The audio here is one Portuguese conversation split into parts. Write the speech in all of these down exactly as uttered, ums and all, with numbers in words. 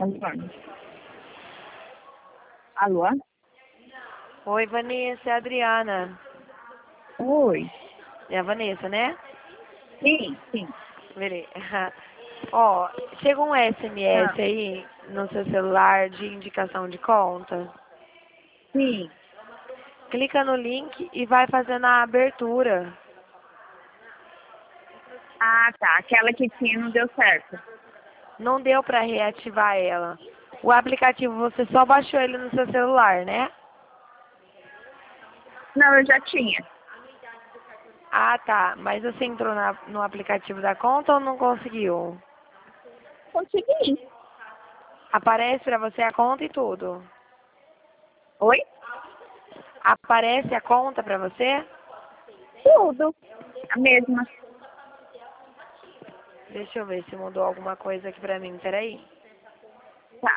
Telefone. Alô? Oi, Vanessa, é a Adriana. Oi. É a Vanessa, né? Sim, sim. Beleza. Ó, chegou um S M S Ah, aí no seu celular de indicação de conta. sim. Clica no link e vai fazendo a abertura. Ah, tá. Aquela que tinha não deu certo. Não deu pra reativar ela. O aplicativo você só baixou ele no seu celular, né? Não, eu já tinha. Ah, tá. Mas você entrou na- no aplicativo da conta ou não conseguiu? Consegui. Aparece pra você a conta e tudo. Oi? Aparece a conta pra você? Tudo. A mesma. Deixa eu ver se mudou alguma coisa aqui pra mim. Peraí. Tá.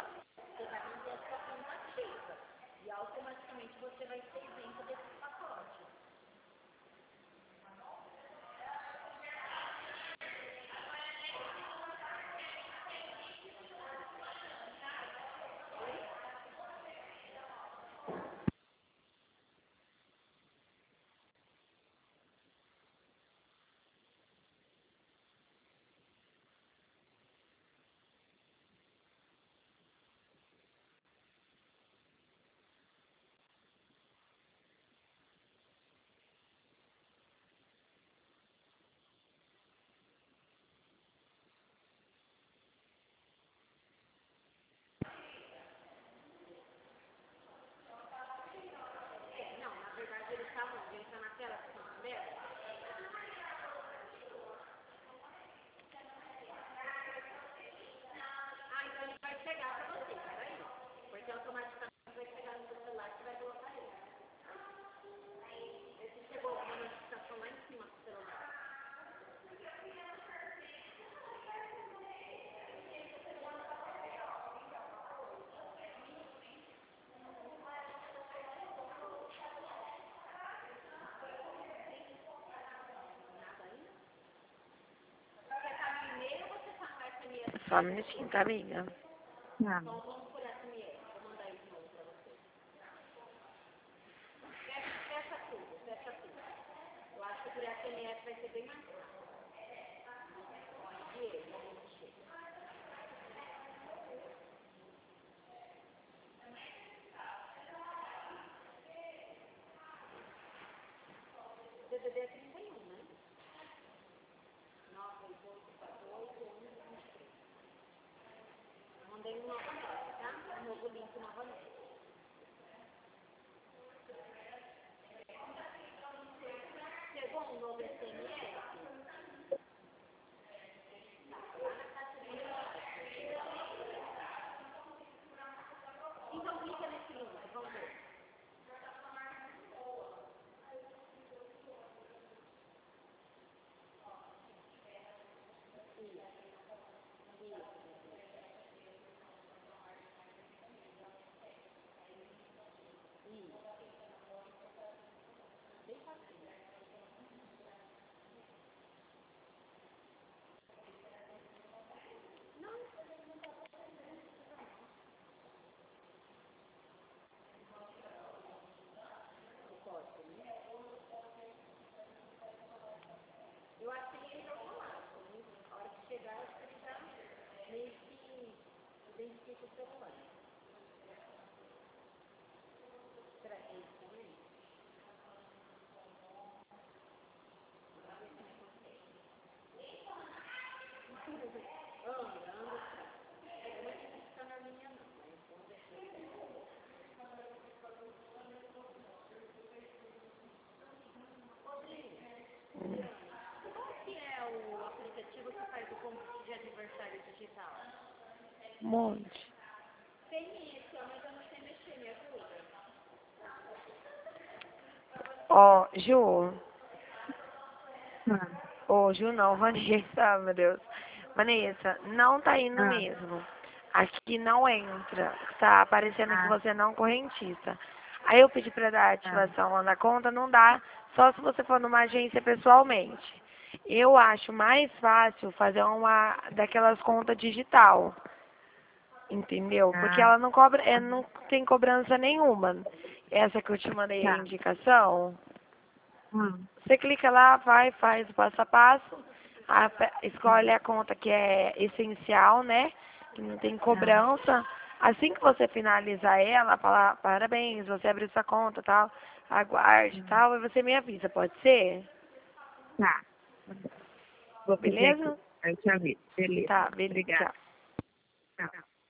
Só um minutinho, tá, amiga? Não. Um monte. Ó, Ju. Ah, Ô, Ju não, Vanessa, meu Deus. Vanessa, não tá indo ah, mesmo. Aqui não entra. Tá aparecendo que ah, você não é correntista. Aí eu pedi pra dar ah. ativação lá na conta, não dá. Só se você for numa agência pessoalmente. Eu acho mais fácil fazer uma daquelas contas digital. Entendeu? Porque Ah. ela não cobra, é, não tem cobrança nenhuma. Essa que eu te mandei a Tá. indicação, Hum. você clica lá, vai, faz o passo a passo, a pe- escolhe a conta que é essencial, né? Que não tem cobrança. Assim que você finalizar ela, fala, parabéns, você abriu sua conta, tal, aguarde, Hum. tal, e você me avisa, pode ser? Tá. Vou fazer aqui. Beleza? Aí eu te aviso. Beleza. Tá, beleza, Obrigada. tchau. Tchau.